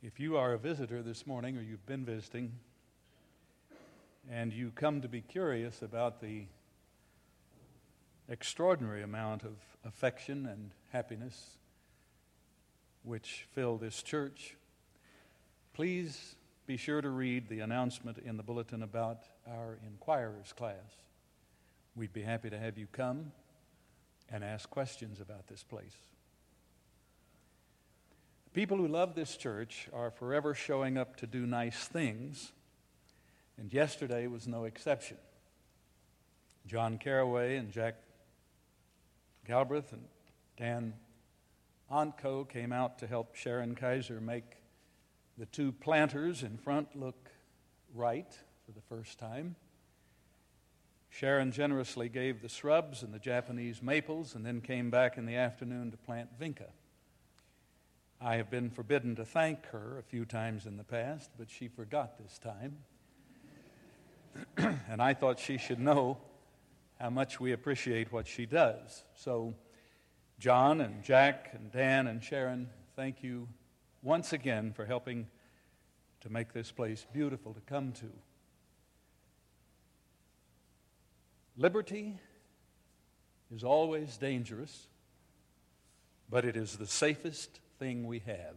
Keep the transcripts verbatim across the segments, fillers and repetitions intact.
If you are a visitor this morning or you've been visiting and you come to be curious about the extraordinary amount of affection and happiness which fill this church, please be sure to read the announcement in the bulletin about our Inquirers class. We'd be happy to have you come and ask questions about this place. People who love this church are forever showing up to do nice things, and yesterday was no exception. John Carraway and Jack Galbraith and Dan Onco came out to help Sharon Kaiser make the two planters in front look right for the first time. Sharon generously gave the shrubs and the Japanese maples and then came back in the afternoon to plant vinca. I have been forbidden to thank her a few times in the past, but she forgot this time. And I thought she should know how much we appreciate what she does. So John and Jack and Dan and Sharon, thank you once again for helping to make this place beautiful to come to. Liberty is always dangerous, but it is the safest thing we have.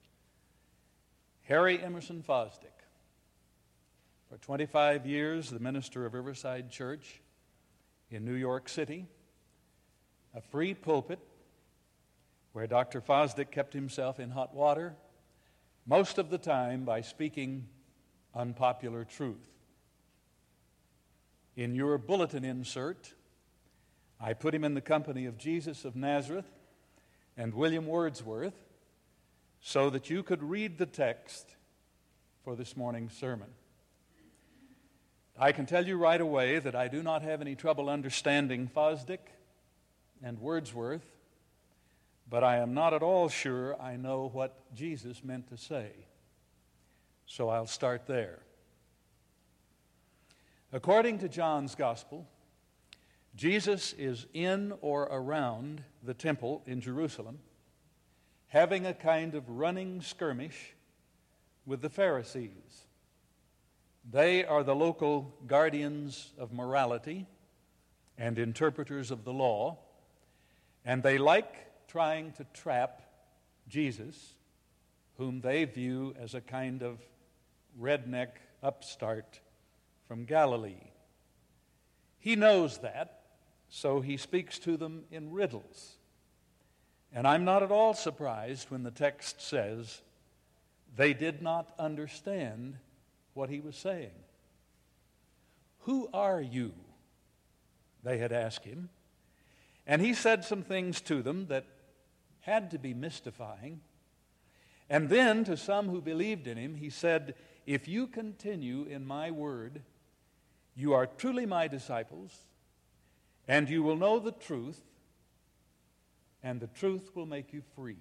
Harry Emerson Fosdick, for twenty-five years the minister of Riverside Church in New York City, a free pulpit where Doctor Fosdick kept himself in hot water, most of the time by speaking unpopular truth. In your bulletin insert, I put him in the company of Jesus of Nazareth and William Wordsworth so that you could read the text for this morning's sermon. I can tell you right away that I do not have any trouble understanding Fosdick and Wordsworth, but I am not at all sure I know what Jesus meant to say. So I'll start there. According to John's Gospel, Jesus is in or around the temple in Jerusalem, having a kind of running skirmish with the Pharisees. They are the local guardians of morality and interpreters of the law, and they like trying to trap Jesus, whom they view as a kind of redneck upstart from Galilee. He knows that, so he speaks to them in riddles. And I'm not at all surprised when the text says they did not understand what he was saying. Who are you? They had asked him. And he said some things to them that had to be mystifying. And then to some who believed in him, he said, if you continue in my word, you are truly my disciples, and you will know the truth, and the truth will make you free.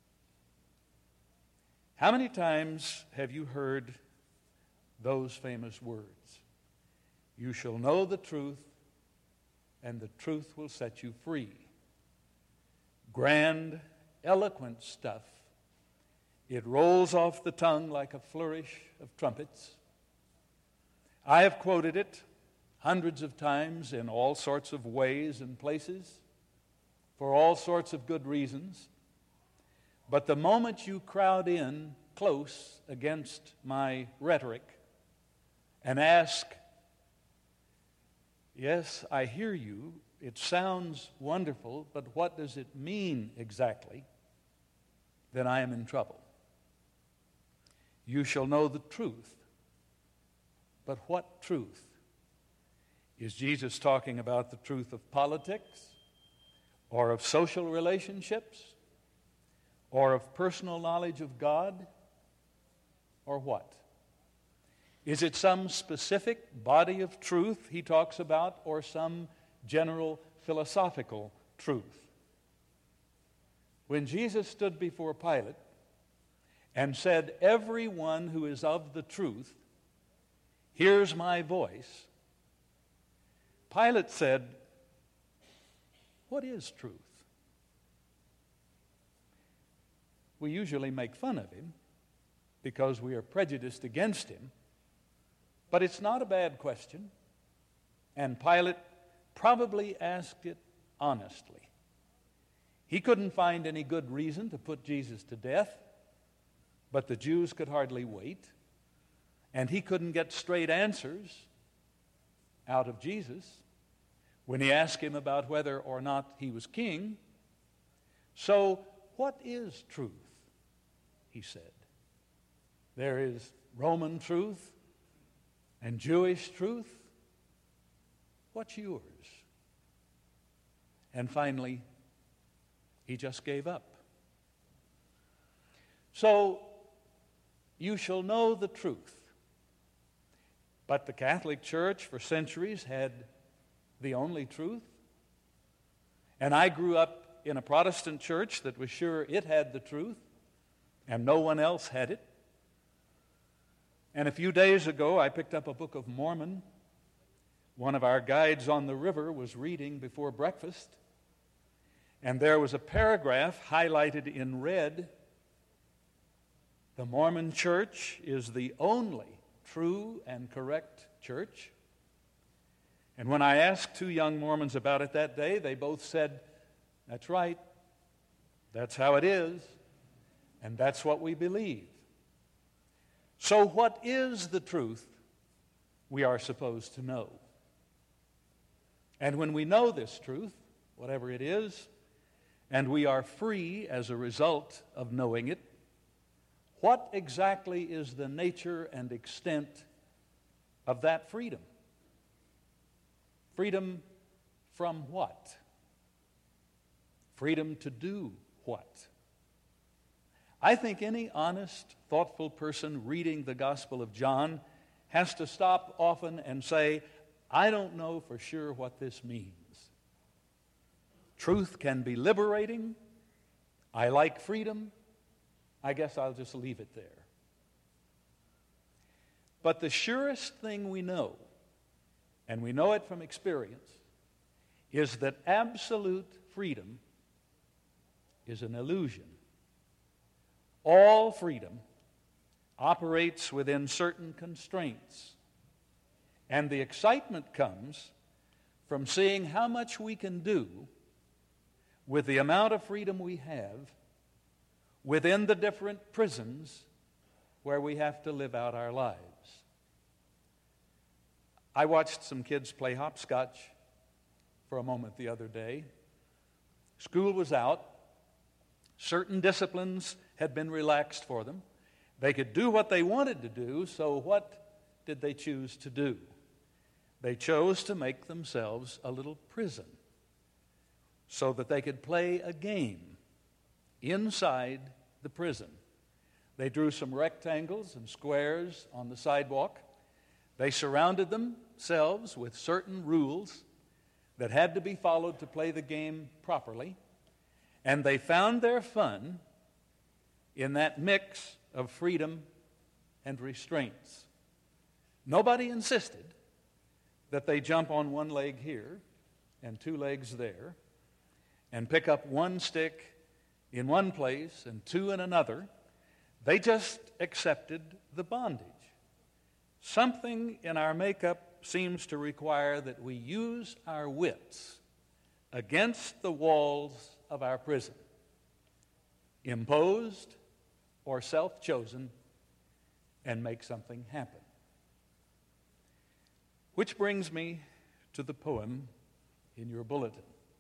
How many times have you heard those famous words? You shall know the truth, and the truth will set you free. Grand, eloquent stuff. It rolls off the tongue like a flourish of trumpets. I have quoted it hundreds of times in all sorts of ways and places for all sorts of good reasons. But the moment you crowd in close against my rhetoric and ask, yes, I hear you, it sounds wonderful, but what does it mean exactly? Then I am in trouble. You shall know the truth. But what truth? Is Jesus talking about the truth of politics, or of social relationships, or of personal knowledge of God, or what? Is it some specific body of truth he talks about, or some general philosophical truth? When Jesus stood before Pilate and said, everyone who is of the truth hears my voice, Pilate said, what is truth? We usually make fun of him because we are prejudiced against him. But it's not a bad question, and Pilate probably asked it honestly. He couldn't find any good reason to put Jesus to death, but the Jews could hardly wait, and he couldn't get straight answers out of Jesus when he asked him about whether or not he was king. So, what is truth? He said. There is Roman truth and Jewish truth. What's yours? And finally, he just gave up. So, you shall know the truth. But the Catholic Church for centuries had the only truth. And I grew up in a Protestant church that was sure it had the truth, and no one else had it. And a few days ago, I picked up a Book of Mormon. One of our guides on the river was reading before breakfast, and there was a paragraph highlighted in red. The Mormon Church is the only true and correct church. And when I asked two young Mormons about it that day, they both said, "That's right. That's how it is. And that's what we believe." So what is the truth we are supposed to know? And when we know this truth, whatever it is, and we are free as a result of knowing it, what exactly is the nature and extent of that freedom? Freedom from what? Freedom to do what? I think any honest, thoughtful person reading the Gospel of John has to stop often and say, I don't know for sure what this means. Truth can be liberating. I like freedom. I guess I'll just leave it there. But the surest thing we know, and we know it from experience, is that absolute freedom is an illusion. All freedom operates within certain constraints, and the excitement comes from seeing how much we can do with the amount of freedom we have within the different prisons where we have to live out our lives. I watched some kids play hopscotch for a moment the other day. School was out. Certain disciplines had been relaxed for them. They could do what they wanted to do, so what did they choose to do? They chose to make themselves a little prison so that they could play a game inside the prison. They drew some rectangles and squares on the sidewalk. They surrounded themselves with certain rules that had to be followed to play the game properly, and they found their fun in that mix of freedom and restraints. Nobody insisted that they jump on one leg here and two legs there and pick up one stick in one place and two in another. They just accepted the bondage. Something in our makeup seems to require that we use our wits against the walls of our prison, imposed or self-chosen, and make something happen. Which brings me to the poem in your bulletin.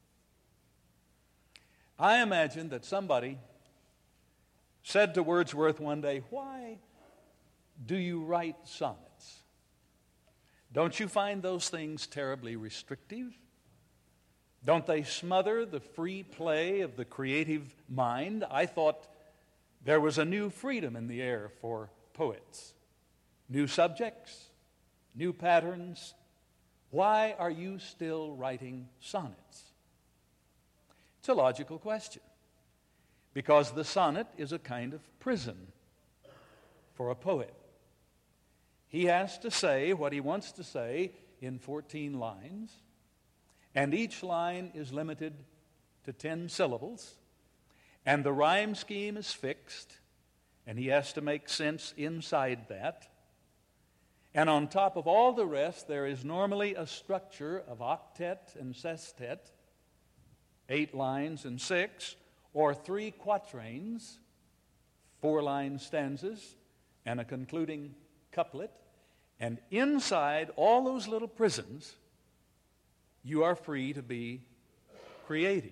I imagine that somebody said to Wordsworth one day, "Why do you write sonnets? Don't you find those things terribly restrictive? Don't they smother the free play of the creative mind? I thought there was a new freedom in the air for poets. New subjects, new patterns. Why are you still writing sonnets?" It's a logical question, because the sonnet is a kind of prison for a poet. He has to say what he wants to say in fourteen lines, and each line is limited to ten syllables, and the rhyme scheme is fixed, and he has to make sense inside that. And on top of all the rest, there is normally a structure of octet and sestet, eight lines and six, or three quatrains, four-line stanzas, and a concluding couplet. And inside all those little prisons, you are free to be creative.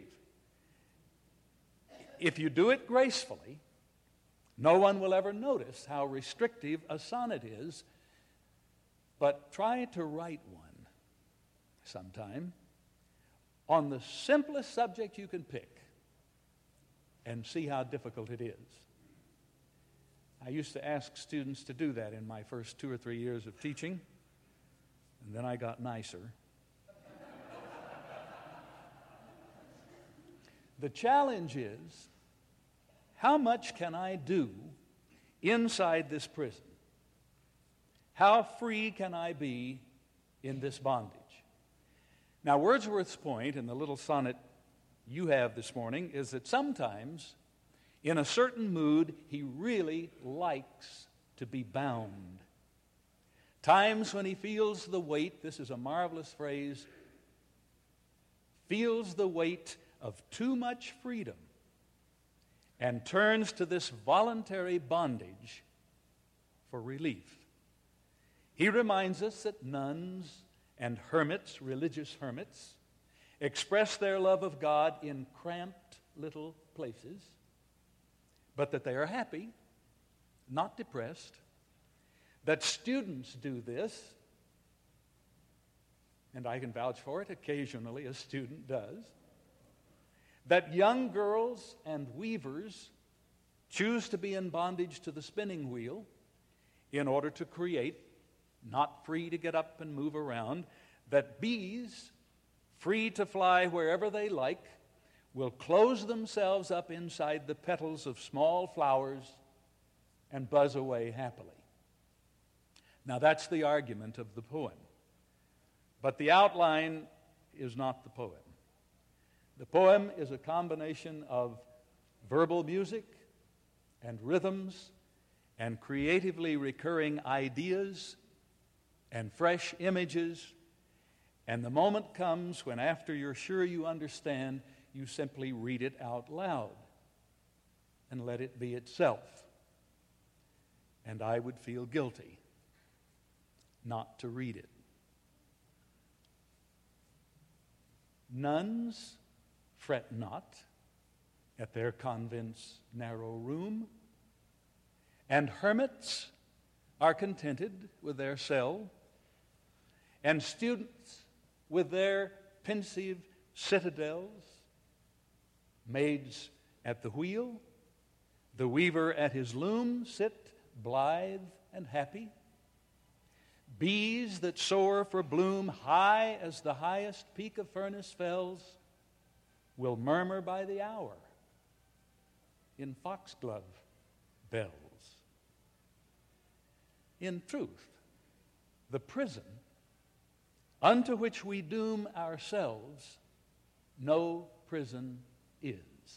If you do it gracefully, no one will ever notice how restrictive a sonnet is, but try to write one sometime on the simplest subject you can pick and see how difficult it is. I used to ask students to do that in my first two or three years of teaching, and then I got nicer. The challenge is, how much can I do inside this prison? How free can I be in this bondage? Now, Wordsworth's point in the little sonnet you have this morning is that sometimes, in a certain mood, he really likes to be bound. Times when he feels the weight, this is a marvelous phrase, feels the weight of too much freedom and turns to this voluntary bondage for relief. He reminds us that nuns and hermits, religious hermits, express their love of God in cramped little places, but that they are happy, not depressed, that students do this, and I can vouch for it, occasionally a student does, that young girls and weavers choose to be in bondage to the spinning wheel in order to create, not free to get up and move around, that bees, free to fly wherever they like, will close themselves up inside the petals of small flowers and buzz away happily. Now that's the argument of the poem. But the outline is not the poem. The poem is a combination of verbal music and rhythms and creatively recurring ideas and fresh images. And the moment comes when, after you're sure you understand, you simply read it out loud and let it be itself. And I would feel guilty not to read it. Nuns fret not at their convent's narrow room, and hermits are contented with their cell, and students with their pensive citadels, maids at the wheel, the weaver at his loom sit blithe and happy, bees that soar for bloom high as the highest peak of Furness Fells will murmur by the hour in foxglove bells. In truth, the prison unto which we doom ourselves, no prison is.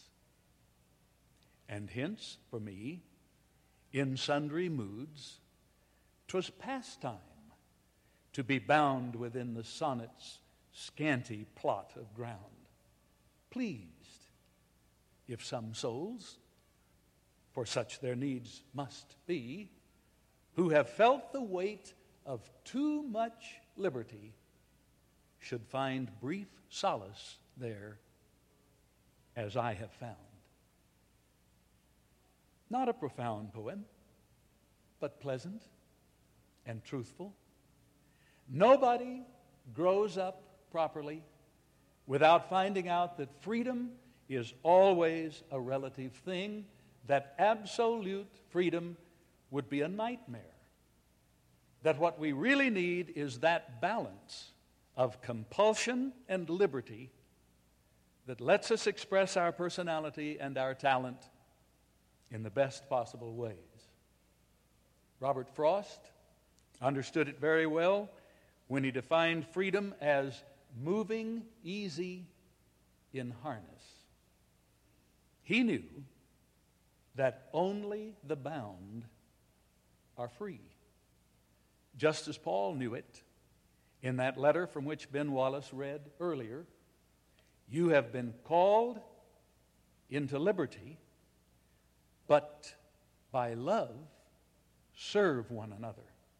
And hence, for me, in sundry moods, 'twas pastime to be bound within the sonnet's scanty plot of ground, pleased if some souls, for such their needs must be, who have felt the weight of too much liberty, should find brief solace there, as I have found. Not a profound poem, but pleasant and truthful. Nobody grows up properly without finding out that freedom is always a relative thing, that absolute freedom would be a nightmare. That what we really need is that balance of compulsion and liberty that lets us express our personality and our talent in the best possible ways. Robert Frost understood it very well when he defined freedom as moving easy in harness. He knew that only the bound are free. Just as Paul knew it in that letter from which Ben Wallace read earlier, you have been called into liberty, but by love serve one another.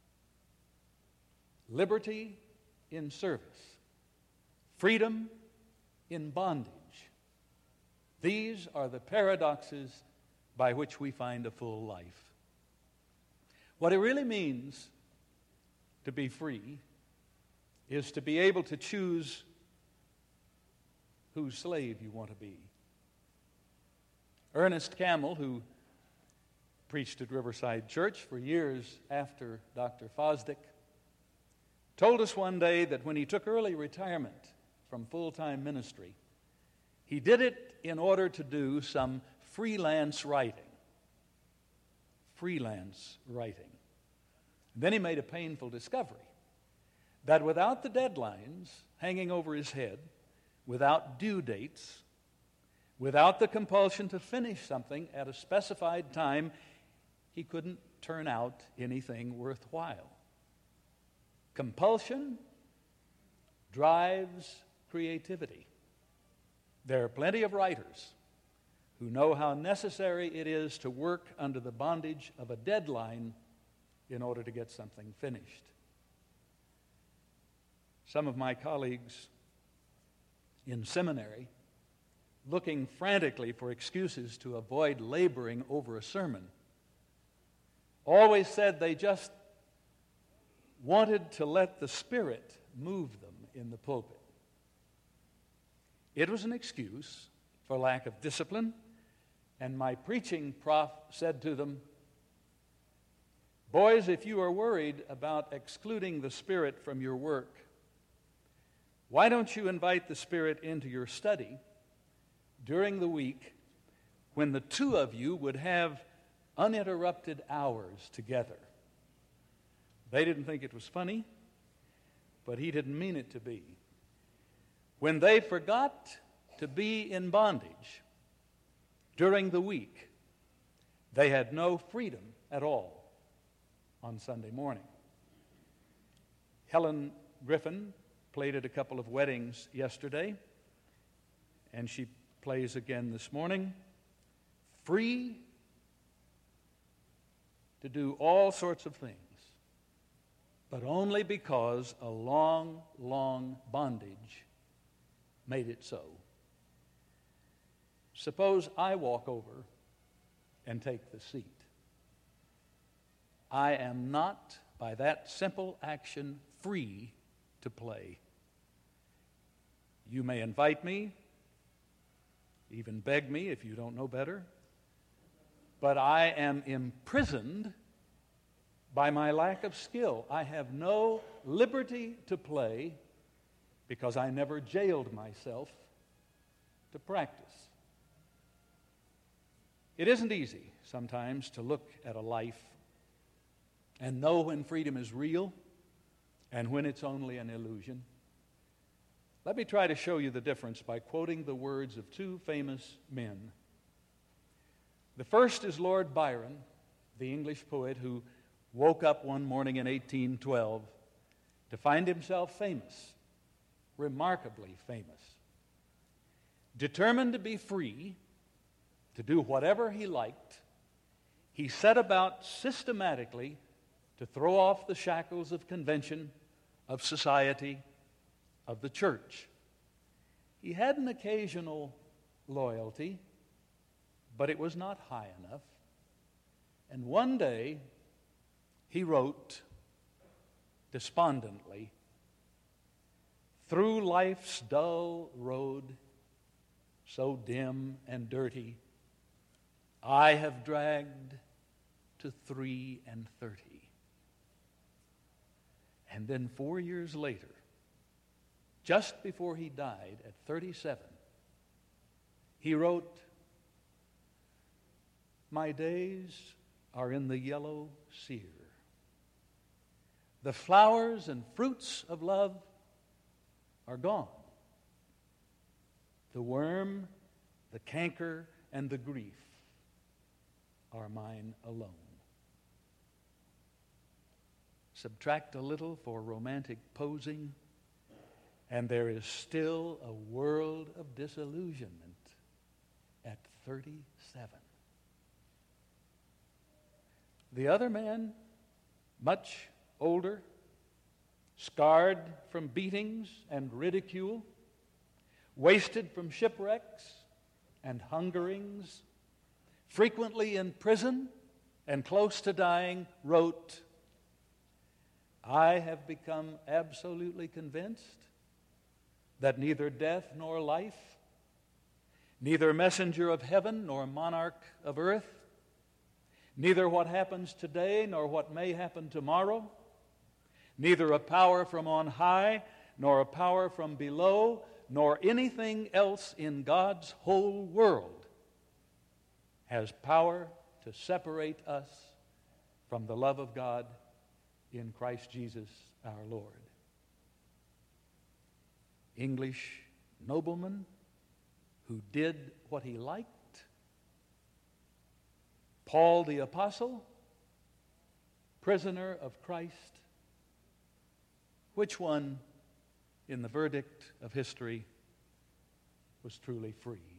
Liberty in service, freedom in bondage. These are the paradoxes by which we find a full life. What it really means to be free is to be able to choose whose slave you want to be. Ernest Campbell, who preached at Riverside Church for years after Doctor Fosdick, told us one day that when he took early retirement from full-time ministry, he did it in order to do some freelance writing. Freelance writing. Then he made a painful discovery that without the deadlines hanging over his head, without due dates, without the compulsion to finish something at a specified time, he couldn't turn out anything worthwhile. Compulsion drives creativity. There are plenty of writers who know how necessary it is to work under the bondage of a deadline in order to get something finished. Some of my colleagues in seminary, looking frantically for excuses to avoid laboring over a sermon, always said they just wanted to let the Spirit move them in the pulpit. It was an excuse for lack of discipline, and my preaching prof said to them, "Boys, if you are worried about excluding the Spirit from your work, why don't you invite the Spirit into your study during the week when the two of you would have uninterrupted hours together?" They didn't think it was funny, but he didn't mean it to be. When they forgot to be in bondage during the week, they had no freedom at all on Sunday morning. Helen Griffin played at a couple of weddings yesterday, and she plays again this morning. Free to do all sorts of things, but only because a long, long bondage made it so. Suppose I walk over and take the seat. I am not, by that simple action, free to play. You may invite me, even beg me if you don't know better, but I am imprisoned by my lack of skill. I have no liberty to play because I never jailed myself to practice. It isn't easy sometimes to look at a life and know when freedom is real and when it's only an illusion. Let me try to show you the difference by quoting the words of two famous men. The first is Lord Byron, the English poet who woke up one morning in eighteen twelve to find himself famous, remarkably famous. Determined to be free, to do whatever he liked, he set about systematically to throw off the shackles of convention, of society, of the church. He had an occasional loyalty, but it was not high enough. And one day, he wrote despondently, "Through life's dull road, so dim and dirty, I have dragged to three and thirty." And then four years later, just before he died at thirty-seven, he wrote, "My days are in the yellow sear. The flowers and fruits of love are gone. The worm, the canker, and the grief are mine alone. Subtract a little for romantic posing, and there is still a world of disillusionment at thirty-seven. The other man, much older, scarred from beatings and ridicule, wasted from shipwrecks and hungerings, frequently in prison and close to dying, wrote, I have become absolutely convinced that neither death nor life, neither messenger of heaven nor monarch of earth, neither what happens today nor what may happen tomorrow, neither a power from on high nor a power from below, nor anything else in God's whole world has power to separate us from the love of God in Christ Jesus our Lord. English nobleman who did what he liked. Paul the Apostle, prisoner of Christ. Which one, in the verdict of history, was truly free?